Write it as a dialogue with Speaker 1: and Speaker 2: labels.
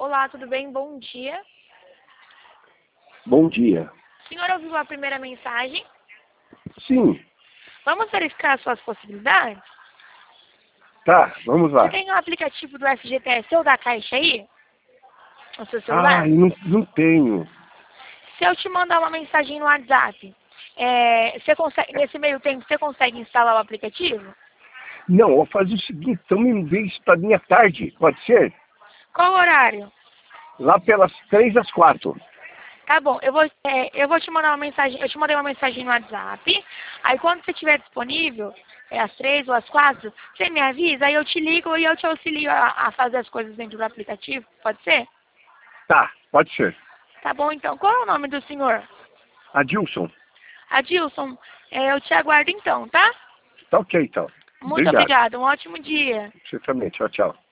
Speaker 1: Olá, tudo bem? Bom dia.
Speaker 2: Bom dia.
Speaker 1: O senhor ouviu a primeira mensagem?
Speaker 2: Sim,
Speaker 1: Vamos verificar suas possibilidades?
Speaker 2: tá, vamos
Speaker 1: Você
Speaker 2: lá.
Speaker 1: tem o aplicativo do FGTS ou da Caixa aí? No seu celular?
Speaker 2: Não tenho.
Speaker 1: Se eu te mandar uma mensagem no WhatsApp, você consegue, nesse meio tempo, você consegue instalar o aplicativo?
Speaker 2: Não, eu vou fazer o seguinte, então me envie isso para mim à tarde, pode ser?
Speaker 1: Qual o horário?
Speaker 2: Lá pelas 3 às 4.
Speaker 1: Tá bom, eu vou te mandar uma mensagem, eu te mandei uma mensagem no WhatsApp, aí quando você estiver disponível, às 3 ou às 4, você me avisa, aí eu te ligo e eu te auxilio a fazer as coisas dentro do aplicativo, pode ser?
Speaker 2: Tá, pode ser.
Speaker 1: Tá bom, então. Qual é o nome do senhor?
Speaker 2: Adilson,
Speaker 1: Adilson, eu te aguardo então, tá?
Speaker 2: tá ok então.
Speaker 1: Muito
Speaker 2: Obrigado.
Speaker 1: obrigada, um ótimo dia.
Speaker 2: Você também, tchau, tchau.